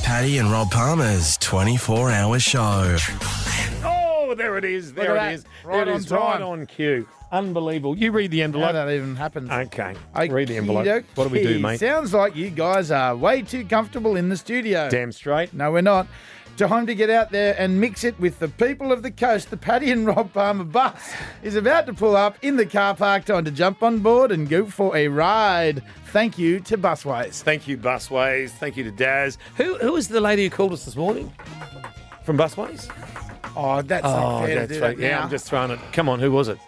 Paddy and Rob Palmer's 24-hour show. Oh, there it is. There it is. Right There it on is. time. Right on cue. Unbelievable. You read the How envelope. that even happens. Okay. Read the envelope. Okey-dokey. What do we do, mate? Sounds like you guys are way too comfortable in the studio. Damn straight. No, we're not. Time to get out there and mix it with the people of the coast. The Paddy and Rob Palmer bus is about to pull up in the car park. Time to jump on board and go for a ride. Thank you to Busways. Thank you, Busways. Thank you to Daz. Who was the lady who called us this morning? From Busways? Oh, that's not fair to do that Yeah, now. I'm just throwing it. Come on, who was it?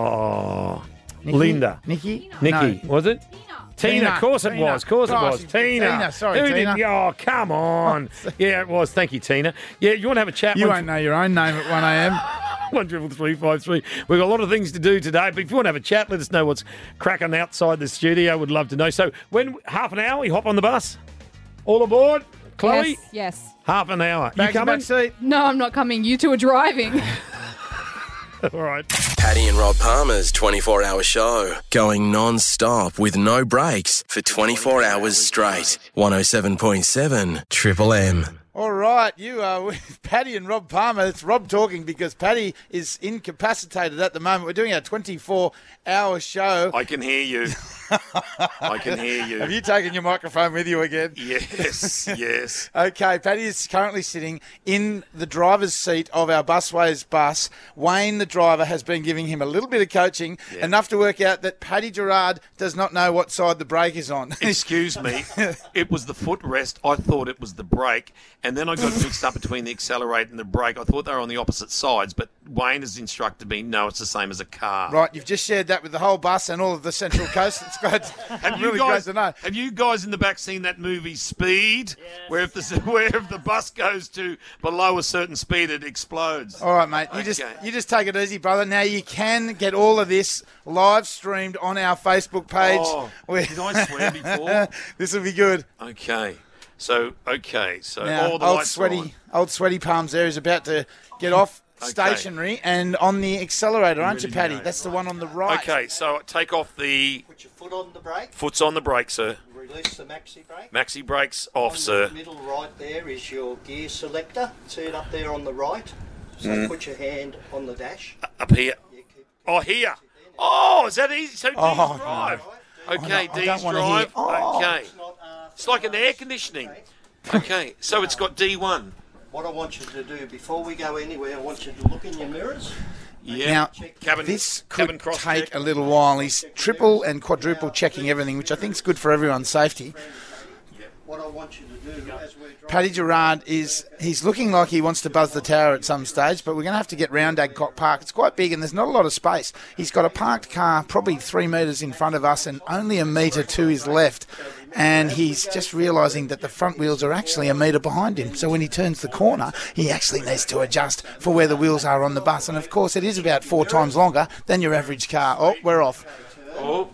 Oh, Nikki? Linda. Nikki? Nikki, No. was it? Tina, of course it Tina. was. Of course it was. Gosh, Tina. Tina, sorry, Who Tina. Did, oh, come on. Yeah, it was. Thank you, Tina. Yeah, you want to have a chat? You won't know your own name at 1 a.m. 13353. We've got a lot of things to do today, but if you want to have a chat, let us know what's cracking outside the studio. Would love to know. So, when half an hour, we hop on the bus? All aboard? Chloe? Yes. Half an hour. Back you in coming? back seat. No, I'm not coming. You two are driving. All right. Paddy and Rob Palmer's 24-hour show. Going non-stop with no breaks for 24 hours straight. 107.7 Triple M. All right, you are with Paddy and Rob Palmer. It's Rob talking because Paddy is incapacitated at the moment. We're doing our 24-hour show. I can hear you. I can hear you. Have you taken your microphone with you again? Yes, yes. Okay, Paddy is currently sitting in the driver's seat of our Busways bus. Wayne, the driver, has been giving him a little bit of coaching, enough to work out that Paddy Gerard does not know what side the brake is on. Excuse me, it was the footrest. I thought it was the brake, and then I got mixed up between the accelerator and the brake. I thought they were on the opposite sides, but Wayne has instructed me, no, it's the same as a car. Right, you've just shared that with the whole bus and all of the Central Coast. It's great. Have really you guys? great to know. Have you guys in the back seen that movie Speed, where if the bus goes to below a certain speed, it explodes? All right, mate. You Okay. just take it easy, brother. Now you can get all of this live streamed on our Facebook page. Oh, did I swear before? This will be good. Okay, so Now, all the old lights are on. sweaty palms there is about to get off stationary and on the accelerator, aren't you, really Paddy? know. That's the one on the right. Okay, so take off the Put your foot on the brake, foot's on the brake, sir. release the maxi brake. Maxi brakes off, On sir. the middle right there is your gear selector. See it up there on the right? So put your hand on the dash. Up here. You keep Oh, here. Oh, is that easy? So D's Oh, drive. Okay, I D's don't wanna drive. hear- Oh. Okay. It's not, It's like an air conditioning. Okay, so it's got D1. What I want you to do before we go anywhere, I want you to look in your mirrors. Yeah. Now, cabin, this cabin could cross take check. a little while. He's triple and quadruple checking everything, which I think is good for everyone's safety. What I want you to do as we're driving. Paddy Gerard he's looking like he wants to buzz the tower at some stage, but we're going to have to get round Adcock Park. It's quite big and there's not a lot of space. He's got a parked car probably 3 metres in front of us and only a metre to his left. And he's just realising that the front wheels are actually a metre behind him. So when he turns the corner, he actually needs to adjust for where the wheels are on the bus. And of course, it is about 4 times longer than your average car. Oh, we're off. Oh,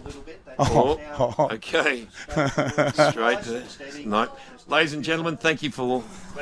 Oh. okay. Straight there. No. Ladies and gentlemen, thank you for...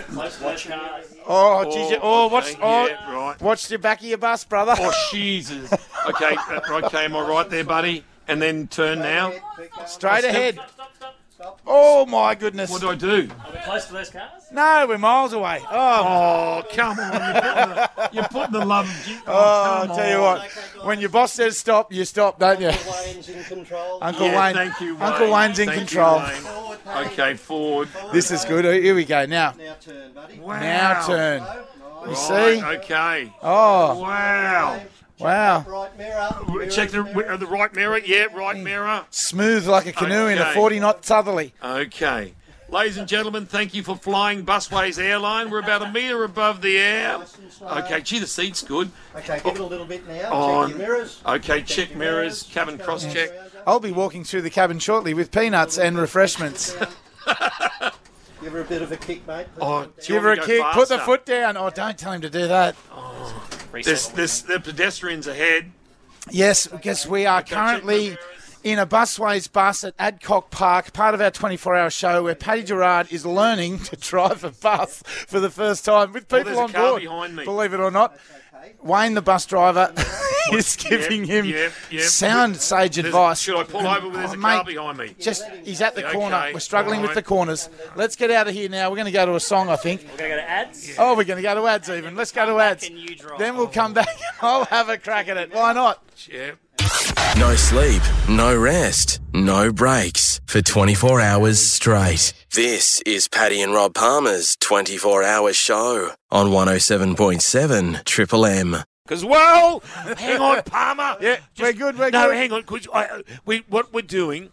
Oh, geez. okay, yeah, right. Watch the back of your bus, brother. Oh, Jesus. Okay, okay, am I right there, buddy? And then turn now. Straight ahead. Oh, my goodness. What do I do? Close to those cars? No, we're miles away. Oh, come on. You're putting the love... I'll tell you what. When your boss says stop, you stop, don't you? Uncle Wayne's in control. Uncle Yeah, Wayne. thank you, Wayne. Uncle Wayne's in Thank you, control. Wayne. Forward, Paddy. Okay, forward. This is good. Here we go. Now Now turn, buddy. Wow. turn. You Right, see? okay. Oh, Wow. wow. Right mirror. Check the right mirror. Yeah, right mirror. Smooth like a canoe in a Okay. 40-knot southerly. Okay. Ladies and gentlemen, thank you for flying Busways Airline. We're about a metre above the air. Okay, gee, the seat's good. Okay, give it a little bit now. On. Check your mirrors. Okay, check mirrors, cabin cross check. I'll be walking through the cabin shortly with peanuts and refreshments. Give her a bit of a kick, mate. Oh, do you Give her a want me kick. to go Put the faster? foot down. Oh, don't tell him to do that. There's the pedestrians ahead. Yes, because we are currently in a Busways bus at Adcock Park, part of our 24-hour show where Paddy Gerard is learning to drive a bus for the first time with people there's a on car board. behind me. Believe it or not. Wayne, the bus driver, He's giving him Yep. sound sage advice. Should I pull over? There's a car behind me. He's at the corner. Okay. We're struggling with Right. the corners. Let's get out of here now. We're going to go to a song, I think. We're going to go to ads. Oh, we're going to go to ads even. Let's go to ads. Can you drive? Then we'll come back and I'll have a crack at it. Why not? Yep. No sleep, no rest, no breaks for 24 hours straight. This is Paddy and Rob Palmer's 24-hour show on 107.7 Triple M. Because, well, hang on, Palmer. Yeah, we're good. No, hang on. What we're doing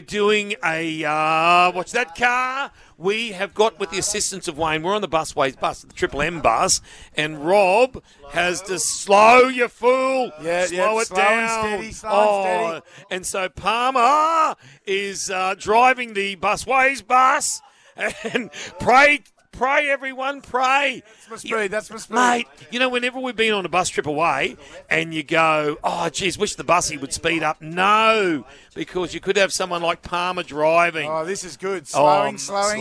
a, what's that car? We have got, with the assistance of Wayne, we're on the busways bus, the Triple M bus, and Rob has to slow, you fool. Slow it slow down. and steady. And so Palmer is driving the busways bus, and pray, everyone, pray. That's my speed. Mate, you know, whenever we've been on a bus trip away and you go, oh, geez, wish the bussy would speed up. No, because you could have someone like Palmer driving. Oh, this is good. Slowing.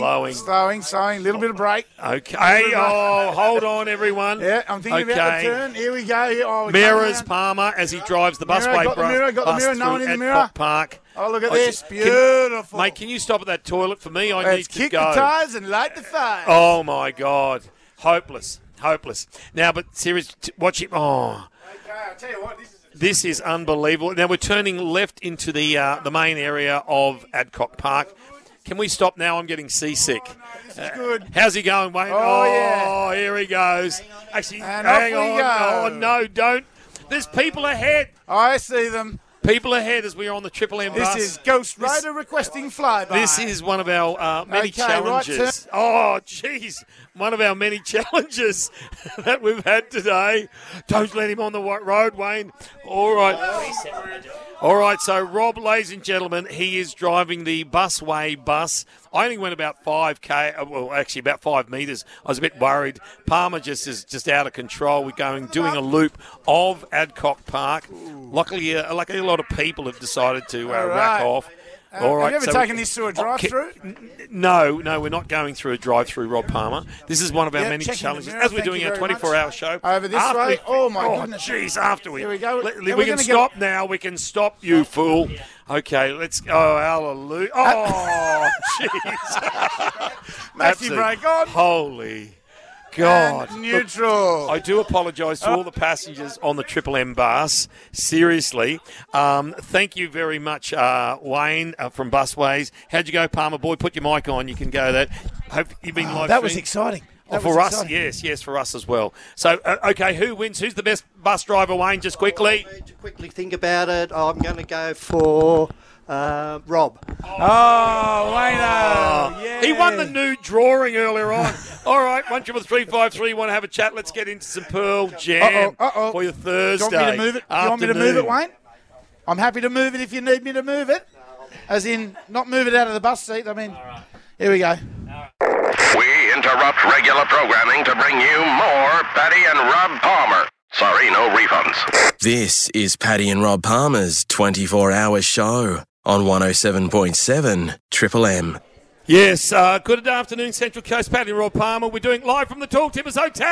Little bit of brake. Okay. Oh, hold on, everyone. Yeah, I'm thinking about the turn. Here we go. We're Mirrors coming Palmer as he drives the busway got the mirror, got the bus mirror, no one through in the Adcock mirror. Park. Oh, look at I this. just- Beautiful. Mate, can you stop at that toilet for me? I need Let's to kick go. the tyres and light the fire. Oh, my God. Hopeless. Now, but seriously, watch him. Oh. Okay, I'll tell you what, This is unbelievable. Now we're turning left into the main area of Adcock Park. Can we stop now? I'm getting seasick. this is good. How's he going, Wayne? Oh, yeah. Here he goes. Actually, And hang off we on. go. Oh, no, don't. There's people ahead. I see them. People ahead as we are on the Triple M bus. This is Ghost Rider requesting flyby. This is one of our many Okay, right challenges. Oh, jeez. One of our many challenges that we've had today. Don't let him on the road, Wayne. All right. All right, so Rob, ladies and gentlemen, he is driving the busway bus. I only went about 5K, well, actually about 5 metres. I was a bit worried. Palmer just is just out of control. We're doing a loop of Adcock Park. Luckily, a lot of people have decided to All rack right. off. All right, have you ever taken this through a drive-through? No, we're not going through a drive-through, Rob Palmer. This is one of our Yeah, many checking the challenges. mirror. As we're Thank doing you our very 24-hour show. Over this After way. Oh, my goodness. Jeez, after we. Here we go. We We're can gonna stop now. We can stop, you fool. Okay, let's go. Oh, hallelujah. Oh, jeez. Maxi brake on. Holy God. And neutral. I do apologise to all the passengers on the Triple M bus. Seriously. Thank you very much, Wayne from Busways. How'd you go, Palmer boy? Put your mic on. You can go that. Hope you've been live That was streamed. exciting. That For was us, exciting. yes, for us as well. So, okay, who wins? Who's the best bus driver, Wayne? Just quickly. To quickly think about it, I'm going to go for Rob. Oh, Wayno. Yeah. He won the nude drawing earlier on. All right, 1-353. Want to have a chat? Let's get into some Pearl Jam Uh-oh. for your Thursday. Do you want me to move it? Do you want me to move it, afternoon. Wayne? I'm happy to move it if you need me to move it. As in, not move it out of the bus seat. I mean, here we go. We interrupt regular programming to bring you more Paddy and Rob Palmer. Sorry, no refunds. This is Paddy and Rob Palmer's 24-hour show on 107.7 Triple M. Yes, good afternoon, Central Coast. Paddy and Rob Palmer. We're doing live from the Tall Tippers Hotel.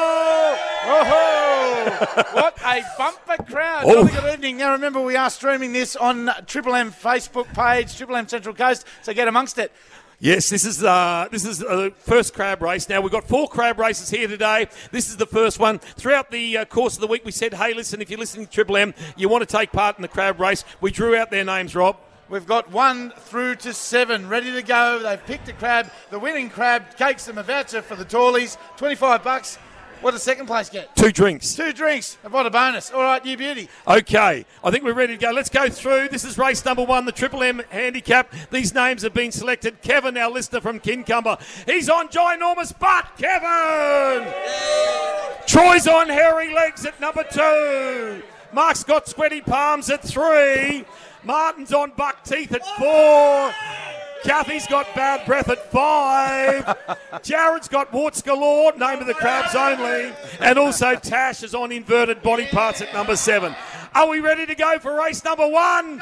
Oh, what a bumper crowd. Oh. Jolly good evening. Now, remember, we are streaming this on Triple M Facebook page, Triple M Central Coast, so get amongst it. Yes, this is the first crab race. Now, we've got 4 crab races here today. This is the first one. Throughout the course of the week, we said, hey, listen, if you're listening to Triple M, you want to take part in the crab race. We drew out their names, Rob. We've got 1 through to 7 ready to go. They've picked a crab. The winning crab takes them a voucher for the Tallies, $25. What does second place get? 2 drinks. 2 drinks. And what a bonus. All right, you beauty. Okay, I think we're ready to go. Let's go through. This is race number 1, the Triple M handicap. These names have been selected. Kevin, our listener from Kincumber. He's on ginormous butt. Kevin! Troy's on hairy legs at number 2. Mark's got sweaty palms at 3. Martin's on buck teeth at 4. Kathy's got bad breath at 5. Jared's got warts galore, name of the crabs only. And also Tash is on inverted body parts at number 7. Are we ready to go for race number 1?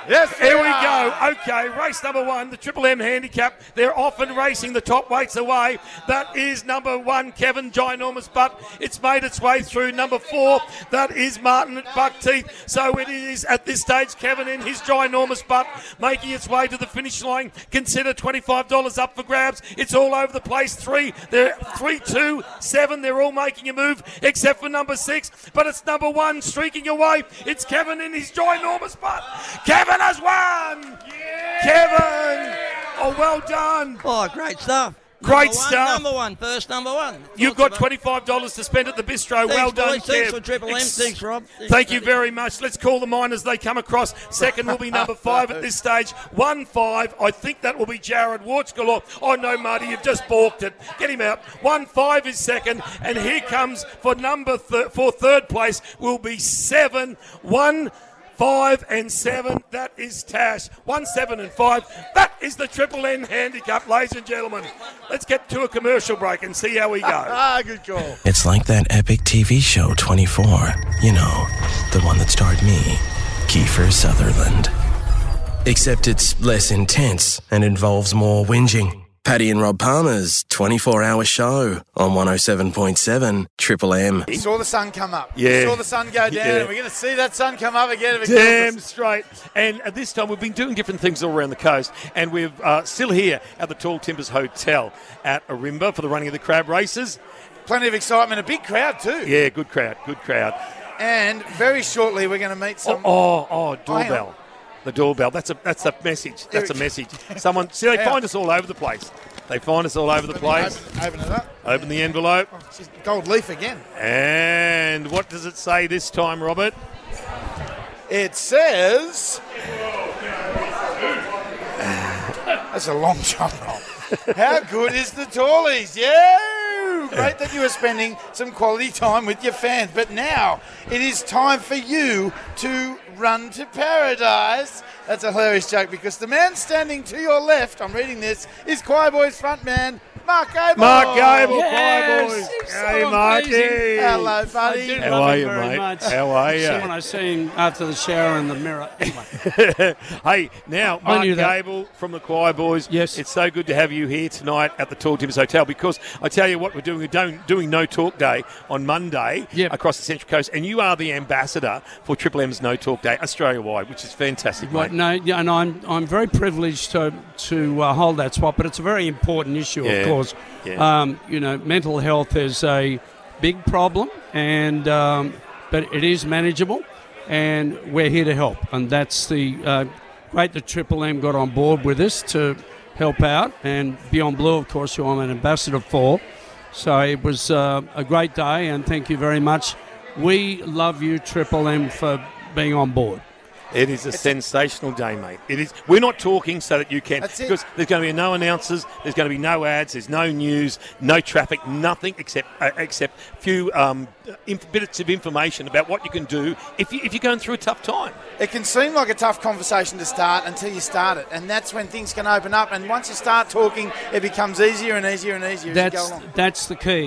Yes, Here we are. go. Okay, race number 1, the Triple M handicap. They're often racing the top weights away. That is number 1, Kevin, Ginormous Butt. It's made its way through. Number 4, that is Martin at Buckteeth. So it is at this stage Kevin in his Ginormous Butt making its way to the finish line. Consider $25 up for grabs. It's all over the place. 3, 2, 7. They're all making a move except for number 6. But it's number 1 streaking away. It's Kevin in his Ginormous Butt. Kevin has won! Yeah. Kevin! Oh, well done. Oh, great stuff. Great stuff. Number one, first number one. You've got $25 to spend at the bistro. Thanks, well done, boys. Thanks Kev. for Triple M. Thanks, Rob. Thank you very much. Let's call the miners. They come across. Second will be number 5 at this stage. 1-5. I think that will be Jared Wartsgall. Oh, no, Marty, you've just balked it. Get him out. 1-5 is second. And here comes for for third place will be 7. 1, 5 and 7, that is Tash. 1, 7 and 5, that is the Triple N handicap, ladies and gentlemen. Let's get to a commercial break and see how we go. Good call. It's like that epic TV show 24. You know, the one that starred me, Kiefer Sutherland. Except it's less intense and involves more whinging. Paddy and Rob Palmer's 24-hour show on 107.7 Triple M. We saw the sun come up. Yeah. We saw the sun go down, Yeah. and we're going to see that sun come up again. If it Damn kills us. straight. And at this time, we've been doing different things all around the coast, and we're still here at the Tall Timbers Hotel at Arimba for the running of the crab races. Plenty of excitement, a big crowd too. Yeah, good crowd, good crowd. And very shortly, we're going to meet some. Doorbell. The doorbell. That's a message. That's a message. Someone, see, they find us all over the place. They find us all over the place. Open it up. Open the envelope. She's gold leaf again. And what does it say this time, Robert? It says. That's a long jump roll. How good is the Tallies? Yeah! Great that you are spending some quality time with your fans. But now it is time for you to run to paradise. That's a hilarious joke because the man standing to your left, I'm reading this, is Choir Boys frontman Mark Gable. Mark Gable, Yes. Choir Boys. It's Hey, so Marky. amazing. Hello, buddy. I do How love are it you, very mate? much. How are you? See when I see him after the shower in the mirror. Anyway, Hey, now, I Mark knew that. Gable from the Choir Boys. Yes. It's so good to have you here tonight at the Tall Timbers Hotel because I tell you what we're doing. We're doing No Talk Day on Monday Yep. across the Central Coast, and you are the ambassador for Triple M's No Talk Day Australia-wide, which is fantastic, right, mate. no, yeah, and I'm very privileged to hold that spot, but it's a very important issue, Yeah. of course. Yeah. Mental health is a big problem, and but it is manageable, and we're here to help, and that's the great that Triple M got on board with us to help out, and Beyond Blue, of course, who I'm an ambassador for. So it was a great day, and thank you very much. We love you, Triple M, for being on board. It is a sensational day, mate. It is. We're not talking so that you can, That's it. because there's going to be no announcers, there's going to be no ads, there's no news, no traffic, nothing except few bits of information about what you can do if you're going through a tough time. It can seem like a tough conversation to start until you start it, and that's when things can open up. And once you start talking, it becomes easier and easier and easier as you go along. That's the key.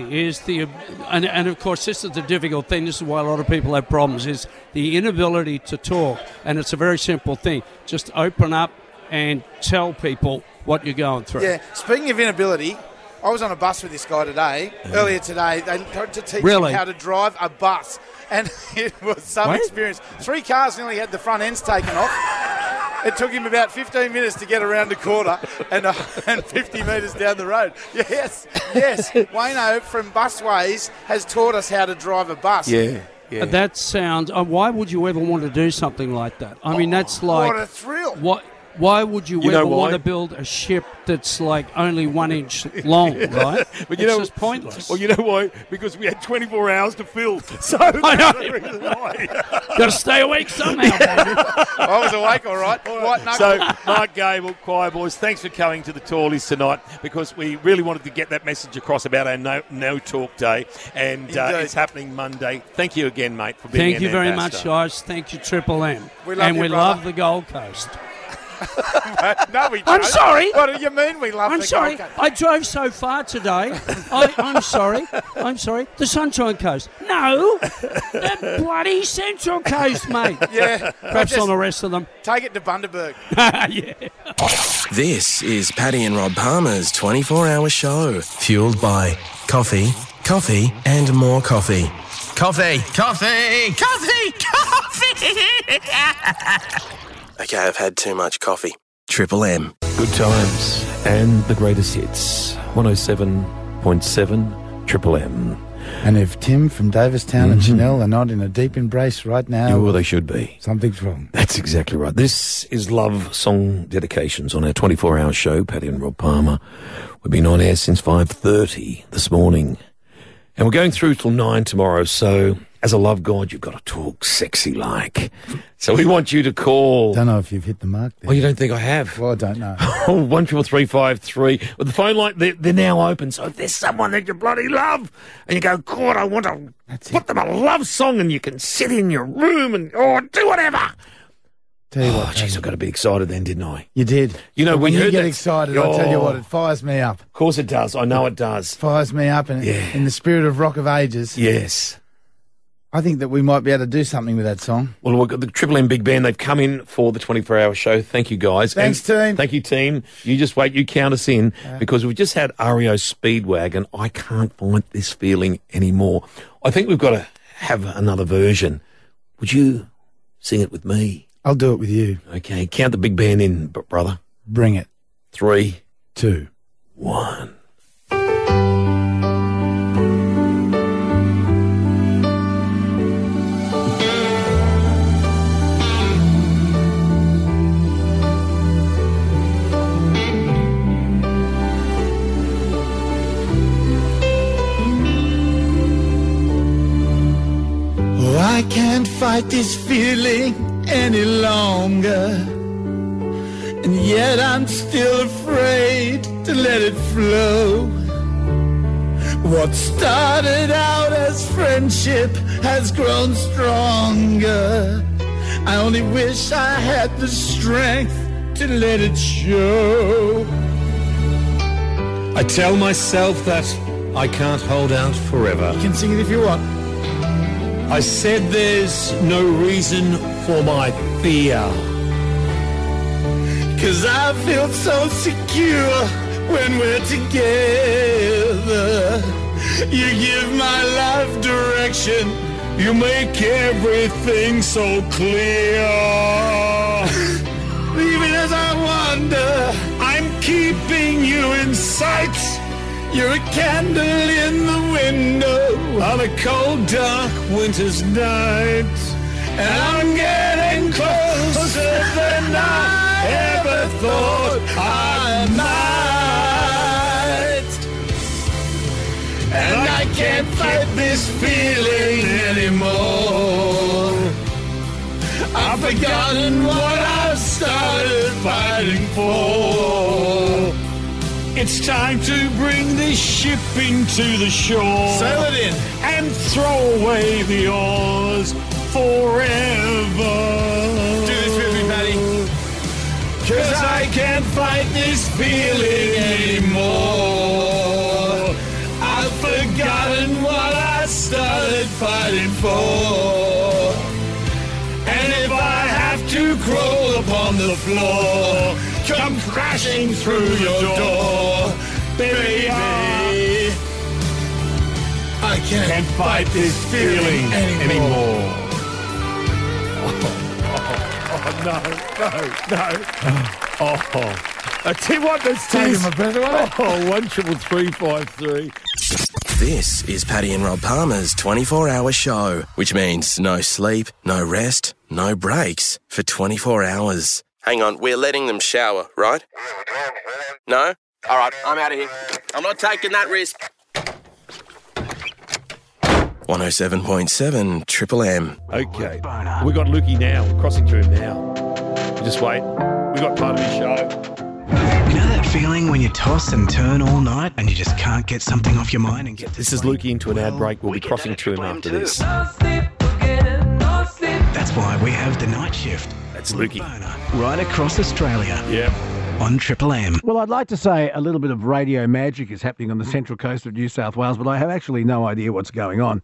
And of course, this is the difficult thing. This is why a lot of people have problems. Is the inability to talk, and it's a very simple thing. Just open up and tell people what you're going through. Yeah. Speaking of inability, I was on a bus with this guy today. Earlier today, they tried to teach Really? him how to drive a bus, and it was some What? experience. 3 cars nearly had the front ends taken off. It took him about 15 minutes to get around the corner and 50 metres down the road. Yes. Wayno from Busways has taught us how to drive a bus. Yeah. That sounds. Why would you ever want to do something like that? I mean, that's like. What a thrill. Why would you You know ever want why? to build a ship that's like only 1 inch long, right? But It's just pointless. Well, you know why? Because we had 24 hours to fill. So that's the reason why. Got to stay awake somehow, baby. I was awake, all right. White knuckle. So, Mark Gable, Choir Boys, thanks for coming to the Tallies tonight because we really wanted to get that message across about our No Talk Day, and it's happening Monday. Thank you again, mate, for being Thank you an very ambassador. much, guys. Thank you, Triple M. We love and you, we brother. love the Gold Coast. No, we don't. I'm sorry. What do you mean we love I'm the sorry. Gold Coast? I drove so far today. I'm sorry. I'm sorry. The Sunshine Coast. No, the bloody Central Coast, mate. Yeah. Perhaps just on the rest of them. Take it to Bundaberg. Yeah. This is Paddy and Rob Palmer's 24-hour show, fueled by coffee, coffee, and more coffee. Coffee, coffee, coffee, coffee. Okay, I've had too much coffee. Triple M. Good times and the greatest hits. 107.7 Triple M. And if Tim from Davistown and Chanel are not in a deep embrace right now, Well, they should be. something's wrong. That's exactly right. This is Love Song Dedications on our 24-hour show, Paddy and Rob Palmer. We've been on air since 5:30 this morning. And we're going through till 9 tomorrow, so as a love god, you've got to talk sexy like. So we want you to call. Don't know if you've hit the mark there. Well, you don't think I have? Well, I don't know. 13353. With the phone line, they're now open. So if there's someone that you bloody love, and you go, God, I want to put them a love song, and you can sit in your room and do whatever. Tell you what, Jeez, I got to be excited then, didn't I? you did. You know, But when you you heard get that- excited, I'll tell you what, it fires me up. Of course it does. I know it does. Fires me up, and Yeah. in the spirit of Rock of Ages, Yes. I think that we might be able to do something with that song. Well, we've got the Triple M Big Band. They've come in for the 24-hour show. Thank you, guys. Thanks, team. Thank you, team. You just wait. You count us in because we've just had REO Speedwagon. I can't find this feeling anymore. I think we've got to have another version. Would you sing it with me? I'll do it with you. Okay, count the big band in, brother. Bring it. 3, 2, 1. Oh, I can't fight this feeling any longer, and yet I'm still afraid to let it flow. What started out as friendship has grown stronger. I only wish I had the strength to let it show. I tell myself that I can't hold out forever. You can sing it if you want. I said there's no reason for my fear. 'Cause I feel so secure when we're together. You give my life direction. You make everything so clear. Even as I wander, I'm keeping you in sight you're a candle in the window on a cold, dark winter's night. and I'm getting closer than I ever thought I might. And I can't fight this feeling anymore. I've forgotten what I've started fighting for. It's time to bring this ship into the shore. Sail it in. And throw away the oars forever. Do this with me, Paddy. 'Cause I can't fight this feeling anymore. I've forgotten what I started fighting for. And if I have to crawl upon the floor, come crashing through your door, baby, I can't fight this feeling anymore. I tell you what, that's Taking my breath away. 13353. This is Paddy and Rob Palmer's 24-hour show, which means no sleep, no rest, no breaks for 24 hours. Hang on, we're letting them shower, right? No? All right, I'm out of here. I'm not taking that risk. 107.7 Triple M. Okay, we got Lukey now. We're crossing through him now. Just wait. We got part of his show. You know that feeling when you toss and turn all night and you just can't get something off your mind and get This is Lukey into an ad break. We'll be crossing through him after this. That's why we have the night shift. hits, Lukey. Right across Australia. Yeah. On Triple M. Well, I'd like to say a little bit of radio magic is happening on the central coast of New South Wales, but I have actually no idea what's going on.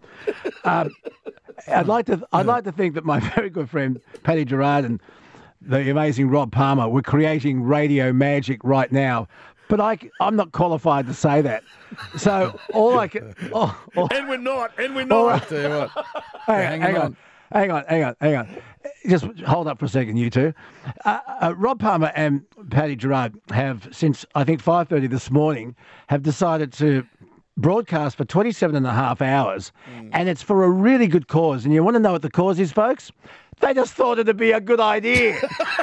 I'd like to think that my very good friend Paddy Gerard and the amazing Rob Palmer were creating radio magic right now, but I'm not qualified to say that. So all I can... And we're not. I'll tell you what. Hang on. Just hold up for a second, you two. Rob Palmer and Paddy Gerard have, since I think 5:30 this morning, have decided to broadcast for 27 and a half hours, and it's for a really good cause. And you want to know what the cause is, folks? They just thought it'd be a good idea.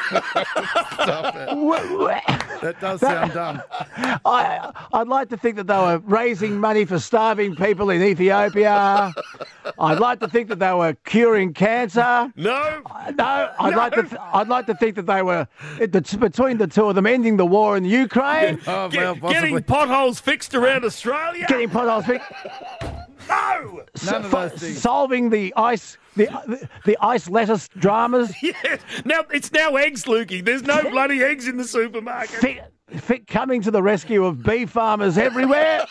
Stop it. That does sound dumb. I'd like to think that they were raising money for starving people in Ethiopia. I'd like to think that they were curing cancer. No. I'd like to think that they were, between the two of them, ending the war in Ukraine. Getting potholes fixed around Australia. Getting potholes fixed. No. None of those things. Solving the ice lettuce dramas. Yes. Now it's eggs, Lukey. There's no bloody eggs in the supermarket. Coming to the rescue of beef farmers everywhere.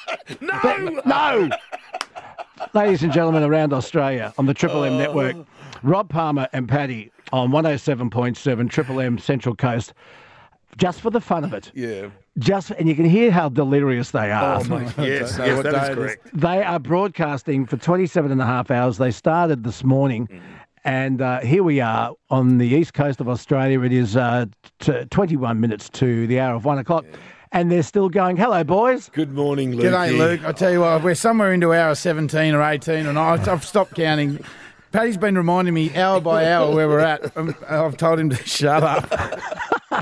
No. Ladies and gentlemen around Australia on the Triple M network, Rob Palmer and Paddy on 107.7 Triple M Central Coast, just for the fun of it. Yeah. And you can hear how delirious they are. Oh, mate. Yes, that is correct. They are broadcasting for 27 and a half hours. They started this morning, and here we are on the east coast of Australia. It is 21 minutes to the hour of 1 o'clock. Yeah. And they're still going, hello, boys. Good morning, Luke. G'day, Luke. I tell you what, we're somewhere into hour 17 or 18, and I've stopped counting. Paddy's been reminding me hour by hour where we're at. I've told him to shut up.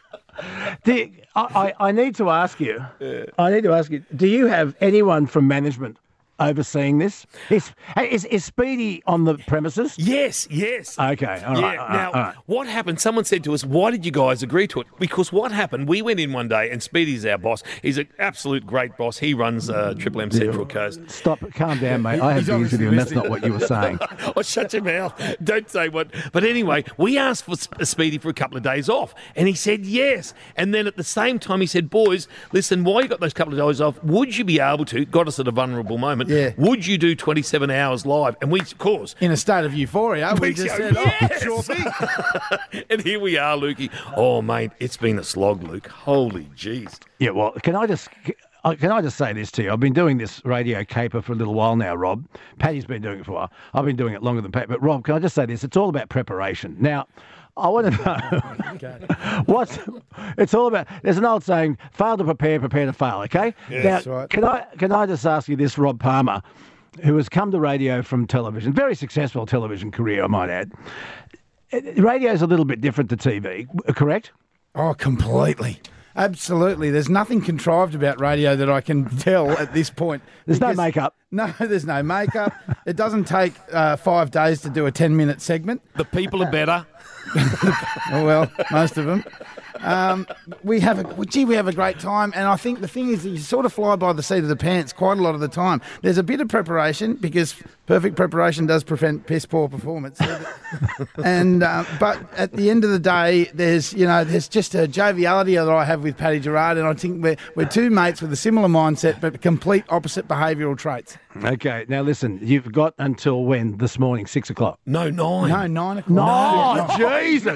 I need to ask you. Do you have anyone from management overseeing this? Is Speedy on the premises? Yes. Okay, all right. Now, what happened? Someone said to us, why did you guys agree to it? Because what happened, we went in one day, and Speedy's our boss. He's an absolute great boss. He runs Triple M Central Coast. Stop, calm down, mate. I had the interview, and that's not what you were saying. Oh, shut your mouth. Don't say what. But anyway, we asked for Speedy for a couple of days off, and he said yes. And then at the same time, he said, boys, listen, while you got those couple of days off, would you be able to, got us at a vulnerable moment, would you do 27 hours live? And we, of course. In a state of euphoria, we just said, yes. Sure thing. And here we are, Lukey. Oh, mate, it's been a slog, Luke. Holy jeez. Yeah, well, can I just say this to you? I've been doing this radio caper for a little while now, Rob. Paddy's been doing it for a while. I've been doing it longer than Pat. But, Rob, can I just say this? It's all about preparation. Now, I want to know it's all about. There's an old saying, fail to prepare, prepare to fail, okay? Yeah, now, that's right. Can I just ask you this, Rob Palmer, who has come to radio from television, very successful television career, I might add. Radio's a little bit different to TV, correct? Oh, completely. Absolutely. There's nothing contrived about radio that I can tell at this point. There's no makeup. No, there's no makeup. It doesn't take 5 days to do a 10-minute segment. The people are better. Oh, well, most of them. We have a great time, and I think the thing is that you sort of fly by the seat of the pants quite a lot of the time. There's a bit of preparation because perfect preparation does prevent piss poor performance. And but at the end of the day, there's just a joviality that I have with Paddy Gerard, and I think we're two mates with a similar mindset but complete opposite behavioural traits. Okay, now listen, you've got until when this morning? 6 o'clock? No, 9. No, 9 o'clock. No, Jesus!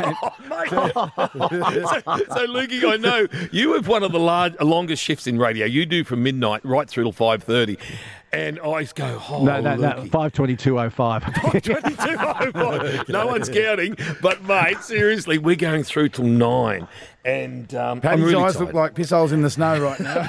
So, Lukey, I know you have one of the longest shifts in radio. You do from midnight right through till 5:30. And I go, no, 5:22:05. 5:22:05. No one's counting. But, mate, seriously, we're going through till 9. And Paddy's really eyes tired. look like piss holes in the snow right now.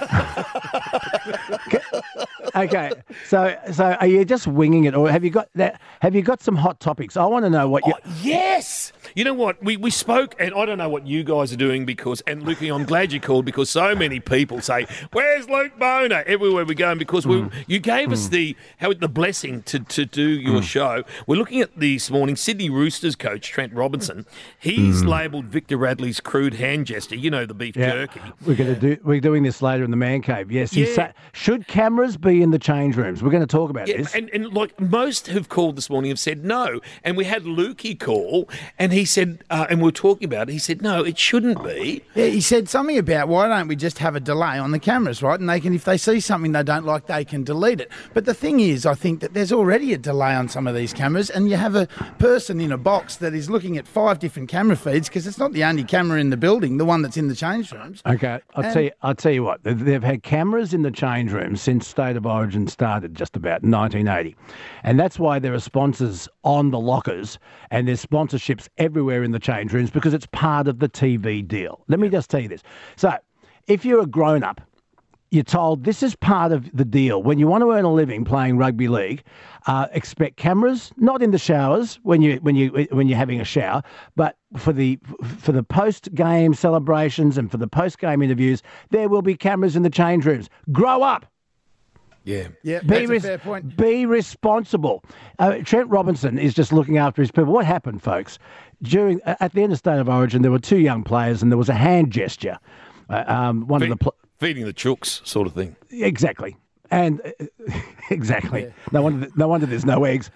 Okay, so are you just winging it, or have you got some hot topics? I want to know what you. Yes. You know what? We spoke, and I don't know what you guys are doing and Lukey, I'm glad you called because so many people say, "Where's Luke Boner?" everywhere we go, and because you gave us the blessing to do your show. We're looking at this morning Sydney Roosters coach Trent Robinson. He's labelled Victor Radley's crude hand gesture. You know, the beef jerky. We're doing this later in the man cave. Yes. Should Cam cameras be in the change rooms? We're going to talk about this. And like most who've called this morning have said no. And we had Lukey call, and he said, and we were talking about it, he said, no, it shouldn't be. Yeah, he said something about why don't we just have a delay on the cameras, right? And they can, if they see something they don't like, they can delete it. But the thing is, I think that there's already a delay on some of these cameras, and you have a person in a box that is looking at 5 different camera feeds because it's not the only camera in the building, the one that's in the change rooms. Okay, I'll tell you what. They've had cameras in the change rooms since State of Origin started, just about 1980, and that's why there are sponsors on the lockers and there's sponsorships everywhere in the change rooms because it's part of the TV deal. Let me just tell you this. So, if you're a grown-up, you're told this is part of the deal. When you want to earn a living playing rugby league, expect cameras, not in the showers when you're having a shower, but for the post-game celebrations and for the post-game interviews, there will be cameras in the change rooms. Grow up. Yeah, that's a fair point. Be responsible. Trent Robinson is just looking after his people. What happened, folks? At the end of State of Origin, there were 2 young players and there was a hand gesture. Feeding the chooks sort of thing. Exactly. And exactly. Yeah. No wonder there's no eggs.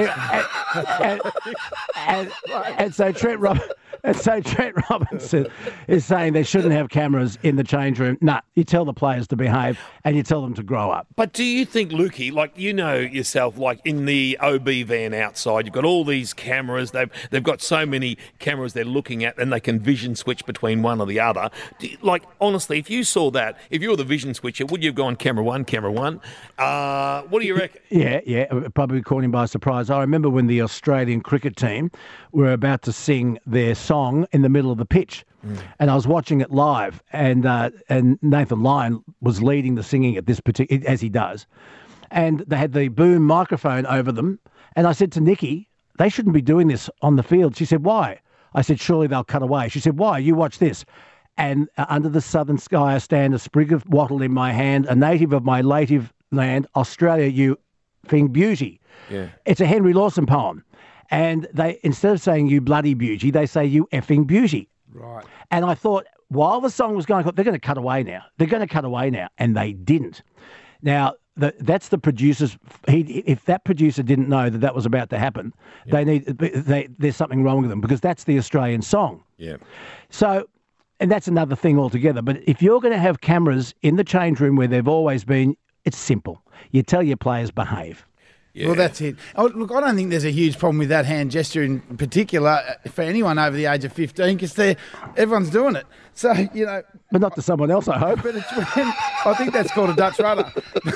And so Trent Robinson is saying they shouldn't have cameras in the change room. No, you tell the players to behave and you tell them to grow up. But do you think, Lukey, like you know yourself, like in the OB van outside, you've got all these cameras. They've got so many cameras they're looking at, and they can vision switch between one or the other. Like honestly, if you saw that, if you were the vision switcher, would you have gone camera one? What do you reckon? Yeah, probably caught him by surprise. I remember when the Australian cricket team were about to sing their song in the middle of the pitch, and I was watching it live, and Nathan Lyon was leading the singing at this particular, as he does, and they had the boom microphone over them, and I said to Nikki, they shouldn't be doing this on the field. She said, why? I said, surely they'll cut away. She said, why? You watch this. And under the southern sky I stand, a sprig of wattle in my hand, a native of my native land, Australia, you effing beauty. Yeah. It's a Henry Lawson poem. And they, instead of saying you bloody beauty, they say you effing beauty. Right. And I thought, while the song was going, they're going to cut away now. They're going to cut away now. And they didn't. Now, that's the producer's. If that producer didn't know that was about to happen, there's something wrong with them because that's the Australian song. Yeah. So, and that's another thing altogether. But if you're going to have cameras in the change room where they've always been, it's simple. You tell your players behave. Yeah. Well, that's it. Oh, look, I don't think there's a huge problem with that hand gesture in particular for anyone over the age of 15 because everyone's doing it. So, you know. But not to someone else, I hope. But I think that's called a Dutch rudder.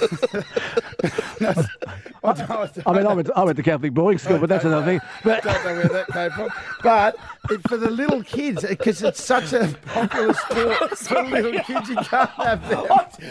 I went to Catholic boarding school, but that's another thing. But I don't know where that came from. But for the little kids, because it's such a popular sport for little kids, you can't have them.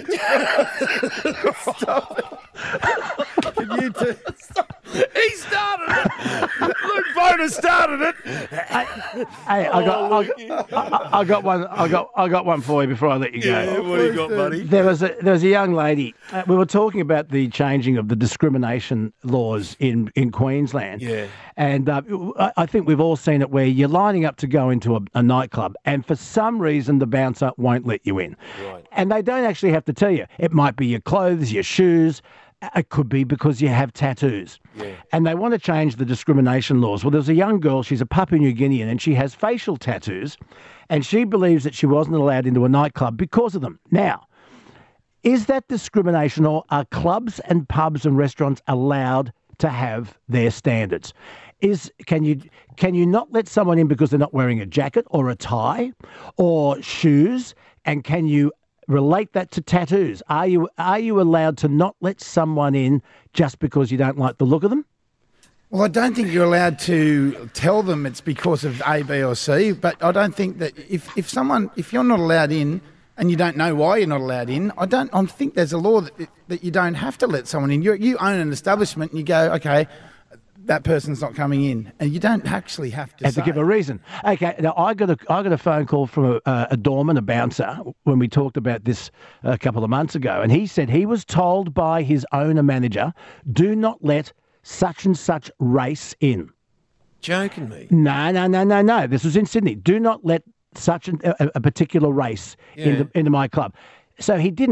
Stop it. Can you two? He started it. Luke Boner started it. Hey, I got one for you before I let you go. Yeah, what do you got, buddy? There was a young lady. We were talking about the changing of the discrimination laws in Queensland. Yeah. And I think we've all seen it where you're lining up to go into a nightclub and for some reason the bouncer won't let you in. Right. And they don't actually have to tell you. It might be your clothes, your shoes. It could be because you have tattoos. Yeah. And they want to change the discrimination laws. Well, there's a young girl, she's a Papua New Guinean, and she has facial tattoos, and she believes that she wasn't allowed into a nightclub because of them. Now, is that discrimination, or are clubs and pubs and restaurants allowed to have their standards? Can you not let someone in because they're not wearing a jacket or a tie or shoes? And can you relate that to tattoos? Are you allowed to not let someone in just because you don't like the look of them? Well, I don't think you're allowed to tell them it's because of A, B or C, but I don't think that if you're not allowed in and you don't know why you're not allowed in, I think there's a law that you don't have to let someone in. You own an establishment and you go, okay, that person's not coming in, and you don't actually have to give a reason. Okay, now I got a phone call from a doorman, a bouncer, when we talked about this a couple of months ago, and he said he was told by his owner manager, do not let such and such race in. Joking me? No. This was in Sydney. Do not let such a particular race into my club. So he didn't.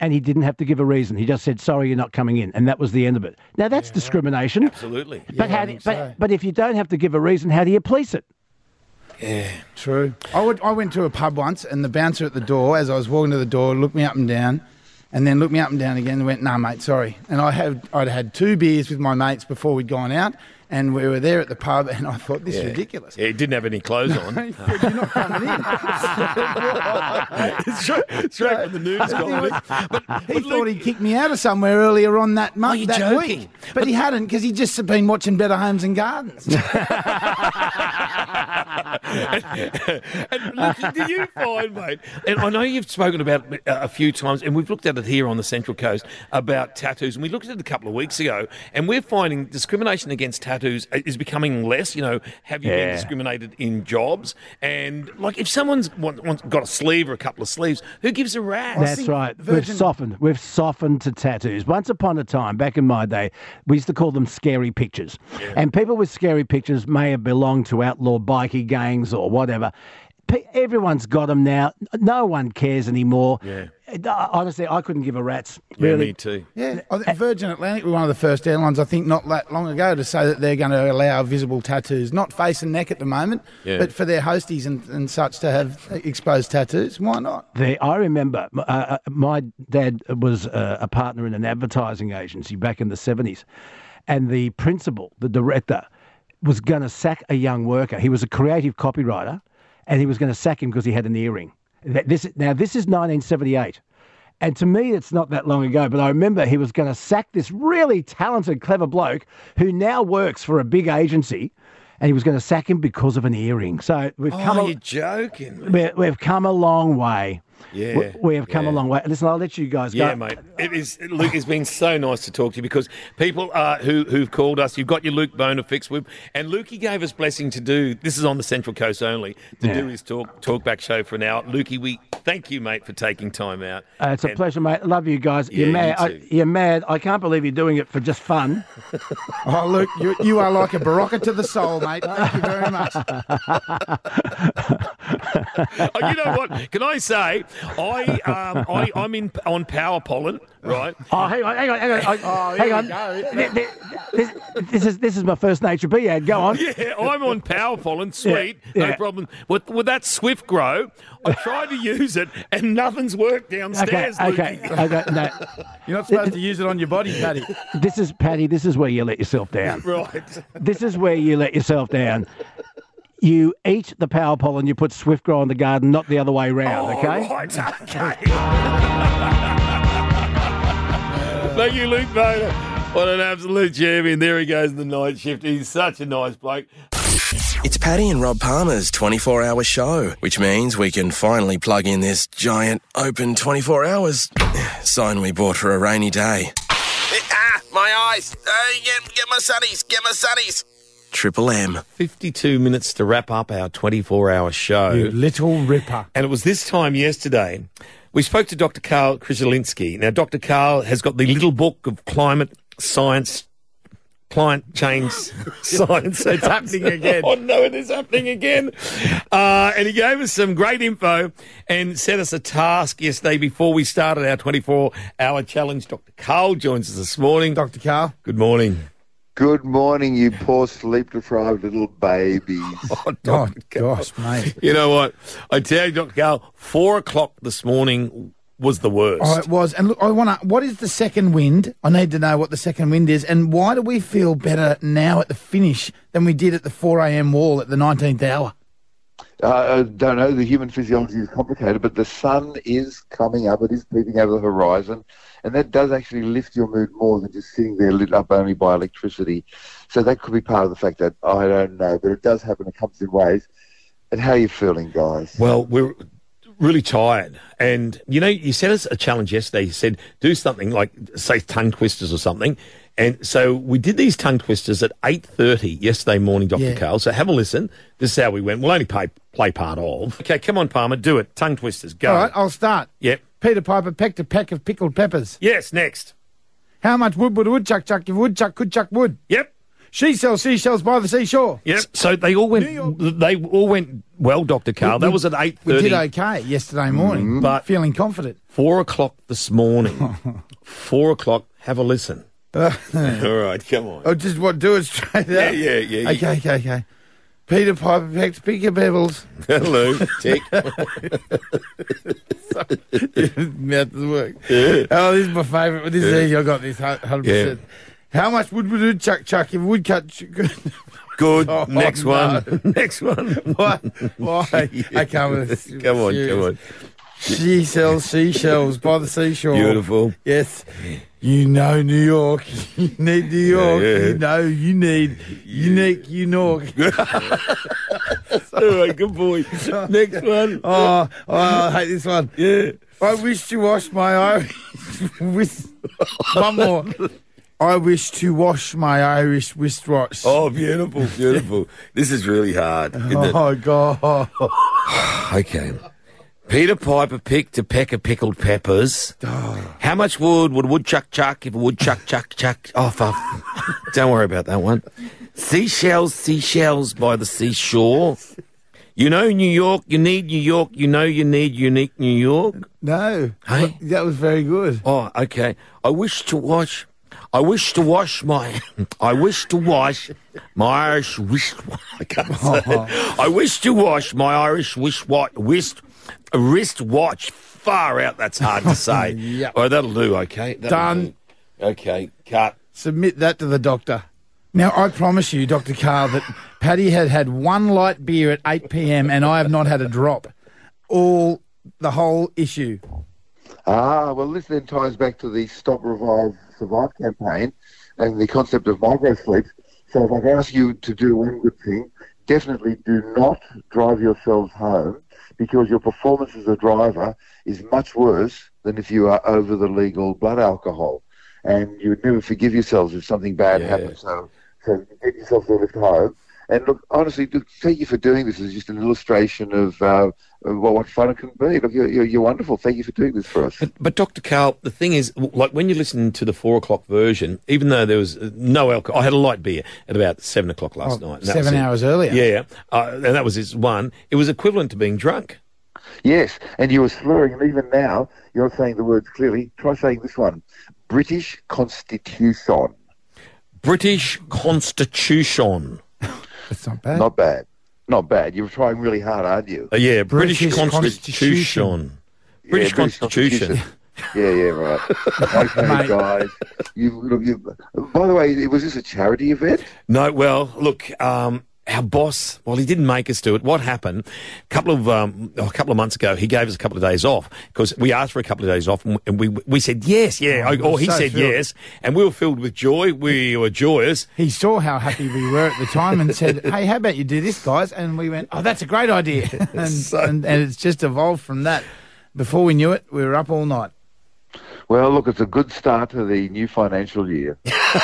and he didn't have to give a reason. He just said, sorry, you're not coming in. And that was the end of it. Now, that's discrimination. Absolutely. But, but if you don't have to give a reason, how do you police it? Yeah, true. I went to a pub once, and the bouncer at the door, as I was walking to the door, looked me up and down, and then looked me up and down again and went, "Nah, mate, sorry." And I'd had 2 beers with my mates before we'd gone out, and we were there at the pub, and I thought, this is ridiculous. Yeah, he didn't have any clothes on. He said, "You're not coming in." Straight from the news column. He thought he'd kicked me out of somewhere earlier on that month, you're that joking. week. But he hadn't, because he'd just been watching Better Homes and Gardens. And Luke, do you find, mate, and I know you've spoken about it a few times, and we've looked at it here on the Central Coast about tattoos, and we looked at it a couple of weeks ago, and we're finding discrimination against tattoos is becoming less. You know, have you been discriminated in jobs? And, like, if someone's got a sleeve or a couple of sleeves, who gives a rat's? That's right. We've softened to tattoos. Once upon a time, back in my day, we used to call them scary pictures. Yeah. And people with scary pictures may have belonged to outlaw bikie gangs or whatever. Everyone's got them now. No one cares anymore. Yeah. Honestly, I couldn't give a rat's. Yeah, really. me too. Yeah, I think Virgin Atlantic were one of the first airlines, I think, not that long ago, to say that they're going to allow visible tattoos, not face and neck at the moment, but for their hosties and such to have exposed tattoos. Why not? I remember my dad was a partner in an advertising agency back in the 70s, and the principal, the director, was going to sack a young worker. He was a creative copywriter, and he was going to sack him because he had an earring. This is 1978. And to me, it's not that long ago, but I remember he was going to sack this really talented, clever bloke who now works for a big agency, and he was going to sack him because of an earring. So we've come. You're joking. We've come a long way. Yeah, we have come a long way. Listen, I'll let you guys go. Yeah, mate. Luke, it's been so nice to talk to you, because people who've called us, you've got your Luke Boner fix with, and Lukey gave us blessing to do. This is on the Central Coast only to do his talkback show for an hour. Lukey, we thank you, mate, for taking time out. It's a pleasure, mate. Love you guys. Yeah, you're mad. You're mad. I can't believe you're doing it for just fun. Oh, Luke, you are like a Barocca to the soul, mate. Thank you very much. Oh, you know what? Can I say, I'm on Power Pollen, right? Oh, hang on. Hang on. This is my First Nature Bee ad. Go on. Yeah, I'm on Power Pollen. Sweet, no problem. With that Swift Grow, I tried to use it and nothing's worked downstairs. Okay. No. You're not supposed to use it on your body, Paddy. This is where you let yourself down. Right. This is where you let yourself down. You eat the Power Pollen, you put Swift Grow in the garden, not the other way round, okay? Right, okay. Thank you, Luke Boner. What an absolute champion. There he goes in the night shift. He's such a nice bloke. It's Paddy and Rob Palmer's 24-hour show, which means we can finally plug in this giant open 24 hours sign we bought for a rainy day. My eyes. Get my sunnies. Triple M. 52 minutes to wrap up our 24-hour show. You little ripper. And it was this time yesterday. We spoke to Dr. Carl Krzyzewski. Now, Dr. Carl has got the little book of climate change science. It's happening again. Oh, no, it is happening again. And he gave us some great info and set us a task yesterday before we started our 24-hour challenge. Dr. Carl joins us this morning. Dr. Carl. Good morning. Good morning, you poor sleep-deprived little babies. Oh, gosh, mate. You know what? I tell you, Dr. Carl, 4 o'clock this morning was the worst. Oh, it was. And look, what is the second wind? I need to know what the second wind is. And why do we feel better now at the finish than we did at the 4 a.m. wall at the 19th hour? I don't know. The human physiology is complicated, but the sun is coming up. It is peeping over the horizon. And that does actually lift your mood more than just sitting there lit up only by electricity. So that could be part of the fact that, I don't know, but it does happen. It comes in waves. And how are you feeling, guys? Well, we're really tired. And, you know, you set us a challenge yesterday. You said, do something like, say, tongue twisters or something. And so we did these tongue twisters at 8:30 yesterday morning, Dr. Carl. So have a listen. This is how we went. We'll only play part of. Okay, come on, Palmer. Do it. Tongue twisters. Go. All right, I'll start. Yep. Peter Piper pecked a peck of pickled peppers. Yes, next. How much wood would a woodchuck chuck if a woodchuck could chuck wood? Yep. She sells seashells by the seashore. Yep. So they all went. They all went well, Dr. Carl. That was at 8:30. We did okay yesterday morning, but feeling confident. 4 o'clock this morning. 4 o'clock. Have a listen. All right, come on. Oh, just what? Do it straight out. Yeah. Okay. Peter Piper pecked Picker Pebbles. Hello, tick. Mouth doesn't work. Yeah. Oh, this is my favourite. This is easy. I got this 100%. Yeah. How much would chuck if woodcut? Good. Oh, Next no. one. Next one. Why? I can't with this. Come on. She sells seashells by the seashore. Beautiful. Yes. You know New York. You need New York. Yeah. You know you need unique New York. All right, good boy. Next one. Oh, I hate this one. Yeah. I wish to wash my Irish one more. I wish to wash my Irish wristwatch. Oh, beautiful. This is really hard, isn't it? Oh, God. Okay. Peter Piper picked a peck of pickled peppers. How much wood would a woodchuck chuck if a woodchuck chuck? Oh, fuck. Don't worry about that one. Seashells by the seashore. You know New York, you need New York, you know you need unique New York. No. Hey? That was very good. Oh, okay. I wish to wash my Irish wristwatch. I can't say it. I wish to wash my Irish wristwatch. Far out, that's hard to say. Yep. Oh, that'll do, okay. Done. Okay, cut. Submit that to the doctor. Now, I promise you, Dr. Carl, that Paddy had one light beer at 8 p.m. and I have not had a drop. The whole issue. Well, this then ties back to the Stop, Revive, Survive campaign and the concept of micro sleep. So if I can ask you to do one good thing, definitely do not drive yourselves home, because your performance as a driver is much worse than if you are over the legal blood alcohol. And you would never forgive yourselves if something bad happens. So get yourself to lift home. And look, honestly, thank you for doing this as just an illustration of what fun it can be. Look, you're wonderful. Thank you for doing this for us. But Dr. Carl, the thing is, like when you listen to the 4 o'clock version, even though there was no alcohol, I had a light beer at about 7 o'clock last night. And 7 hours earlier. Yeah, and that was his one. It was equivalent to being drunk. Yes, and you were slurring, and even now you're not saying the words clearly. Try saying this one: British Constitution. British Constitution. That's not bad. Not bad. You're trying really hard, aren't you? Yeah, British Constitution. British Constitution. Yeah, right. Okay, guys. By the way, was this a charity event? No, well, look, our boss, well, he didn't make us do it. What happened, a couple of months ago, he gave us a couple of days off because we asked for a couple of days off and we said yes, or he said yes, and we were filled with joy. We were joyous. He saw how happy we were at the time and said, hey, how about you do this, guys? And we went, oh, that's a great idea. And it's just evolved from that. Before we knew it, we were up all night. Well, look, it's a good start to the new financial year.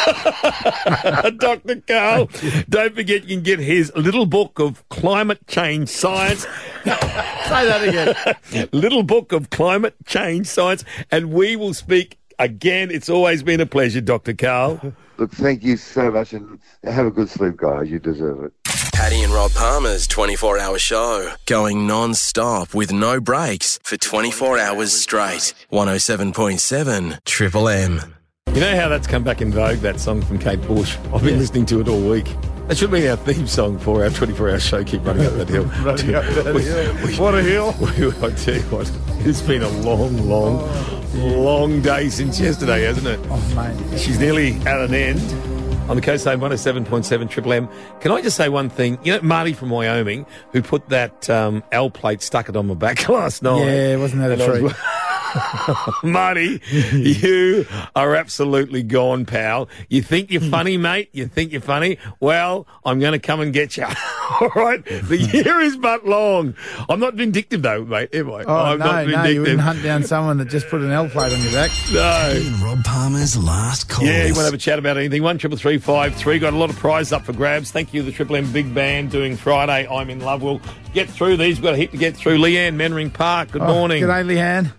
Dr. Carl, don't forget you can get his little book of climate change science. Say that again. Little book of climate change science, and we will speak again. It's always been a pleasure, Dr. Carl. Look, thank you so much, and have a good sleep, guys. You deserve it. Paddy and Rob Palmer's 24-hour show, going non-stop with no breaks for 24 hours straight. 107.7 Triple M. You know how that's come back in vogue, that song from Kate Bush? I've been listening to it all week. That should be our theme song for our 24-hour show, Keep Running Up That Hill. What a hill. I tell you what, it's been a long day since yesterday, hasn't it? Oh, mate. She's nearly at an end. On the Coast Zone 107.7 Triple M. Can I just say one thing? You know, Marty from Wyoming, who put that L plate, stuck it on my back last night. Yeah, wasn't that a treat? Marty, you are absolutely gone, pal. You think you're funny, mate? You think you're funny? Well, I'm going to come and get you. All right? The year is but long. I'm not vindictive, though, mate, am I? Oh, no, you wouldn't hunt down someone that just put an L plate on your back. No. Ian Rob Palmer's last call. Yeah, you want to have a chat about anything? 13353. Got a lot of prizes up for grabs. Thank you to the Triple M Big Band doing Friday. I'm in love. We'll get through these. We've got a heap to get through. Leanne, Mannering Park, good morning. G'day, Leanne.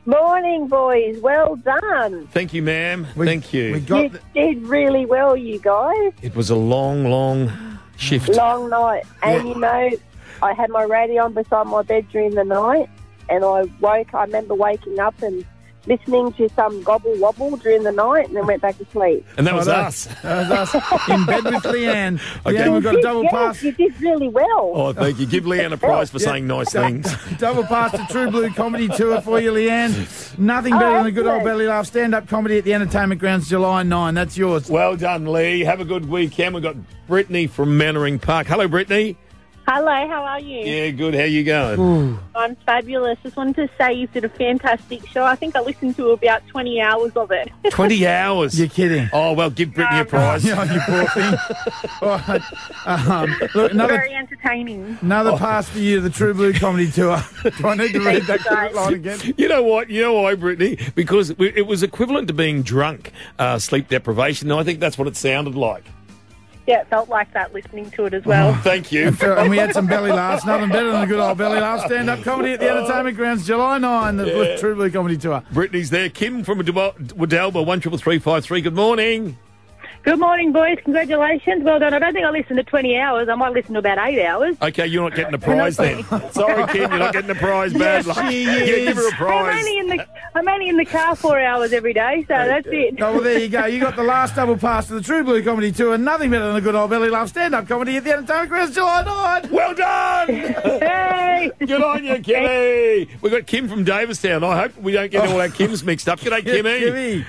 Morning, boys. Well done. Thank you, ma'am. Thank you. You did really well, you guys. It was a long shift. Long night. And, you know, I had my radio on beside my bed during the night, and I remember waking up and listening to some gobble wobble during the night, and then went back to sleep. And that was us. That was us in bed with Leanne. Okay. Leanne, we've got a double pass. You did really well. Oh, thank you. Give Leanne a prize for saying nice things. Double pass to True Blue Comedy Tour for you, Leanne. Nothing better than a good old belly laugh. Stand-up comedy at the Entertainment Grounds, July 9. That's yours. Well done, Lee. Have a good weekend. We've got Brittany from Mannering Park. Hello, Brittany. Hello, how are you? Yeah, good. How you going? I'm fabulous. Just wanted to say you did a fantastic show. I think I listened to about 20 hours of it. 20 hours? You're kidding. Oh, well, give Brittany a prize. You poor thing. All right. Look, Very entertaining. Another pass for you to the True Blue Comedy Tour. Do I need to read that credit line again? You know what? You know why, Brittany? Because it was equivalent to being drunk, sleep deprivation. And I think that's what it sounded like. Yeah, it felt like that listening to it as well. Thank you. And we had some belly laughs. Nothing better than a good old belly laugh. Stand-up comedy at the Entertainment Grounds, July 9, the True Blue Comedy Tour. Brittany's there. Kim from Wadalba, 133353. Good morning. Good morning, boys. Congratulations. Well done. I don't think I listened to 20 hours. I might listen to about 8 hours. Okay, you're not getting a prize then. Sorry, Kim, you're not getting a prize. Bad luck. Yeah, give her a prize. I'm only in the car 4 hours every day, so that's it. Oh, well, there you go. You got the last double pass to the True Blue Comedy Tour. Nothing better than a good old belly laugh stand-up comedy at the Entertainment Grounds, July 9. Well done. Hey. Good on you, Kimmy. We've got Kim from Davistown. I hope we don't get all our Kims mixed up. G'day, Kimmy. Kimmy.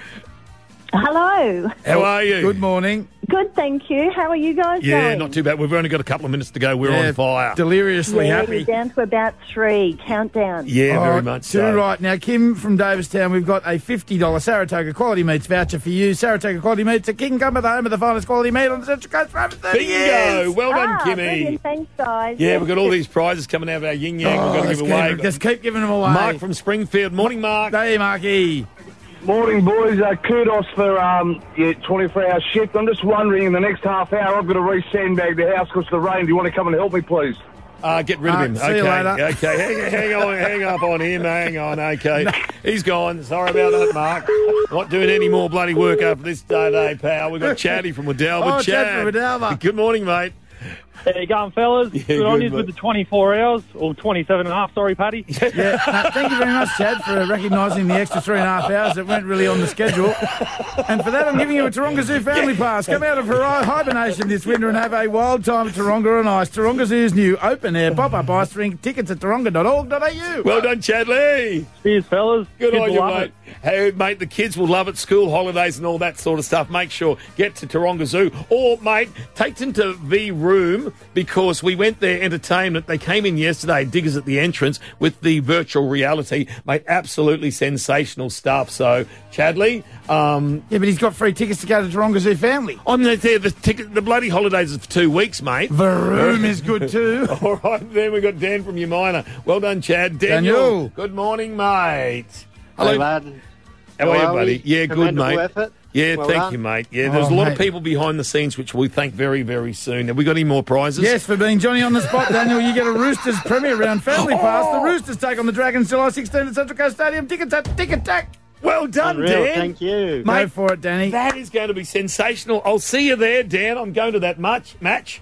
Hello. How are you? Good morning. Good, thank you. How are you guys Yeah, going? not too bad. We've only got a couple of minutes to go. We're on fire. Deliriously happy. We're down to about 3. Countdown. Yeah, very much so. Right. Now, Kim from Davistown, we've got a $50 Saratoga Quality Meats voucher for you. Saratoga Quality Meats at Kincumber, the home of the finest quality meat on the Central Coast for over 30 years. Bingo! Well done, Kimmy. Brilliant. Thanks, guys. Yeah, we've got all these prizes coming out of our yin-yang. We've got to give away. Just keep giving them away. Mark from Springfield. Morning, Mark. Hey, Marky. Morning, boys. Kudos for your 24-hour shift. I'm just wondering, in the next half hour, I've got to re-sandbag the house because of the rain. Do you want to come and help me, please? Get rid of him. See you later. Okay. Hang up on him. Hang on. Okay. He's gone. Sorry about that, Mark. Not doing any more bloody work after this day, pal. We've got Chaddy from Wadalba. Oh, Chad from Wadalba. Good morning, mate. How you going, fellas? Yeah, good on you mate. with the 24 hours, or 27 and a half, sorry, Paddy. Thank you very much, Chad, for recognising the extra 3.5 hours that weren't really on the schedule. And for that, I'm giving you a Taronga Zoo family pass. Come out of hibernation this winter and have a wild time at Taronga on Ice. Taronga Zoo's new open-air pop-up ice rink. Tickets at taronga.org.au. Well done, Chadley. Cheers, fellas. Good Kids on you, love mate. Hey, mate, the kids will love it. School holidays and all that sort of stuff. Make sure, get to Taronga Zoo. Or, mate, take them to V Room because we went there, entertainment. They came in yesterday, diggers at the entrance, with the virtual reality. Mate, absolutely sensational stuff. So, Chadley. Yeah, but he's got free tickets to go to Taronga Zoo family. I'm there. The bloody holidays is for 2 weeks, mate. The room is good too. All right, then we've got Dan from Umina. Well done, Chad. Daniel. Good morning, mate. Hello, lad. How are you, buddy? Yeah, good, Commendable mate. effort. Yeah, Well thank done. you, mate. Yeah, there's a lot of people behind the scenes, which we thank very, very soon. Have we got any more prizes? Yes, for being Johnny on the spot, Daniel, you get a Roosters Premier Round family pass. The Roosters take on the Dragons July 16 at Central Coast Stadium. Tickets at Ticket Tack. Well done, Unreal, Dan. thank you. Go for it, Danny. That is going to be sensational. I'll see you there, Dan. I'm going to that match.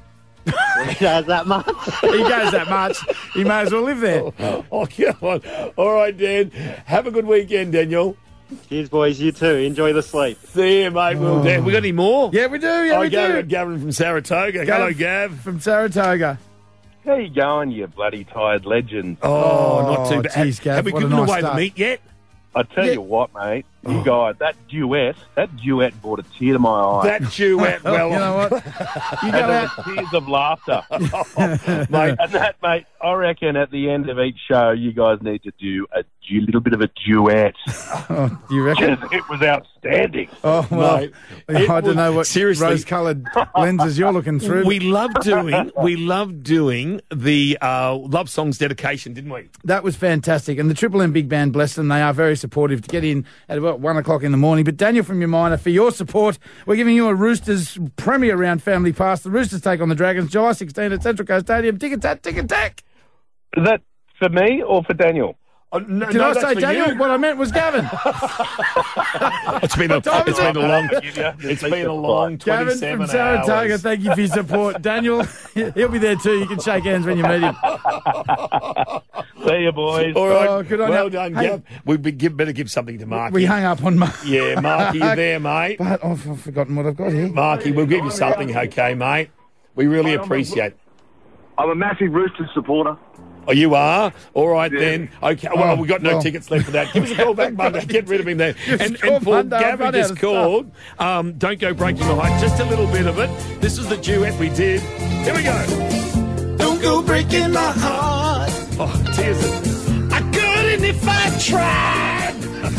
He does that much. He goes that much. He may as well live there. Oh, come on. All right, Dan. Have a good weekend, Daniel. Cheers, boys. You too. Enjoy the sleep. See you, mate. Well, Dan. We got any more? Yeah, we do. Yeah, we do. Gavin from Saratoga. Hello, Gav. From Saratoga. How you going, you bloody tired legend? Oh, not too bad. Geez, Gav, Have we what a given nice away start. the meat yet? I tell you what, mate. You guys, that duet brought a tear to my eye. That duet, well, You know what? You And go there out. were tears of laughter. mate. And that, mate, I reckon at the end of each show, you guys need to do a little bit of a duet. Oh, you reckon? It was outstanding. Oh, well, Mate, I don't know what seriously, rose-coloured lenses you're looking through. We love doing the love songs dedication, didn't we? That was fantastic. And the Triple M Big Band, bless them, they are very supportive to get in at about 1 o'clock in the morning. But Daniel from Umina, for your support, we're giving you a Roosters Premier Round family pass. The Roosters take on the Dragons July 16 at Central Coast Stadium. Tickets at Ticket Tack. Is that for me or for Daniel? Oh, no, Did no, I that's say for Daniel? you. What I meant was Gavin. It's been a long Gavin 27 from Saratoga, hours. thank you for your support. Daniel, he'll be there too. You can shake hands when you meet him. See you, boys. All right, Oh, good on well you. done, Hey. Gav. We better give something to Marky. We hung up on Mark. Yeah, Marky, you there, mate? But I've forgotten what I've got here. Marky, we'll give you something, okay, mate? We really appreciate it. I'm a massive Roosters supporter. Oh, you are? All right, then. Okay, well, Oh, we've got no well. tickets left for that. Give us a call back Monday. Get rid of him there. And call for Monday, I've Gavin run just out of called, Don't Go Breaking My Heart, just a little bit of it. This is the duet we did. Here we go. Don't go breaking my heart. Oh, tears. I couldn't if I tried.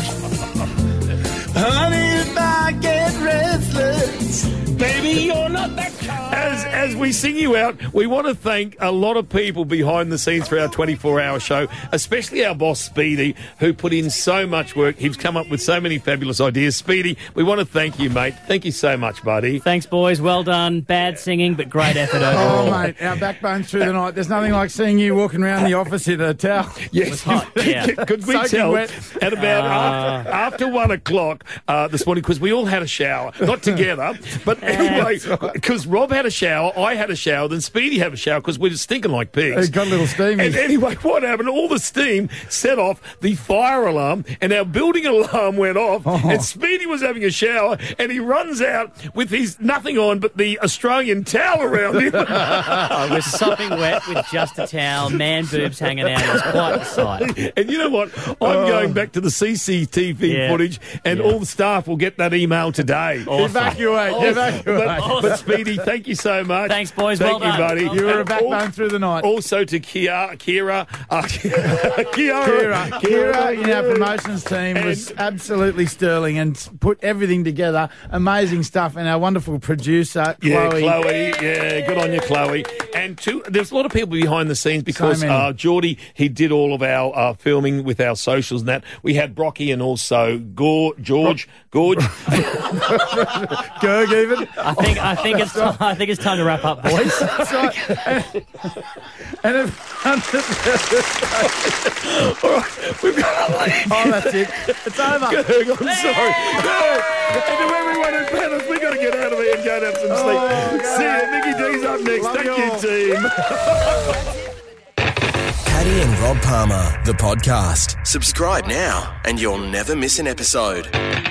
Honey, if I get restless, baby, you're not that kind. As we sing you out, we want to thank a lot of people behind the scenes for our 24-hour show, especially our boss, Speedy, who put in so much work. He's come up with so many fabulous ideas. Speedy, we want to thank you, mate. Thank you so much, buddy. Thanks, boys. Well done. Bad singing, but great effort overall. Oh, mate, our backbones through the night. There's nothing like seeing you walking around the office in a towel. Yes, Yeah. could we Soaking tell wet. at about after 1 o'clock this morning, because we all had a shower, not together, but anyway, because Rob had a shower, I had a shower, then Speedy had a shower because we were stinking like pigs. It got a little steamy. And anyway, what happened? All the steam set off the fire alarm, and our building alarm went off. And Speedy was having a shower, and he runs out with his nothing on but the Australian towel around him. We're sopping wet with just a towel, man boobs hanging out. It was quite the sight. And you know what? I'm going back to the CCTV footage, and all the staff will get that email today. Evacuate. But Speedy, thank you so much. Thanks, boys. Thank Well you, done. buddy. You were a And backbone through the night. Also to Kira in our promotions team was absolutely sterling and put everything together. Amazing stuff. And our wonderful producer, Chloe. Yeah, good on you, Chloe. And there's a lot of people behind the scenes because So many. Geordie, he did all of our filming with our socials and that. We had Brocky and also George. Gerg even. I think it's time to wrap up, boys. That's right. And All right, we've got to leave. Oh, that's it. It's over. Gerg, I'm sorry. Gerg, and to everyone in Penrith, we've got to get out of here and go and have some sleep. See you. Mickey D's up next. Love Thank you you, all. team. Paddy and Rob Palmer, the podcast. Subscribe now and you'll never miss an episode.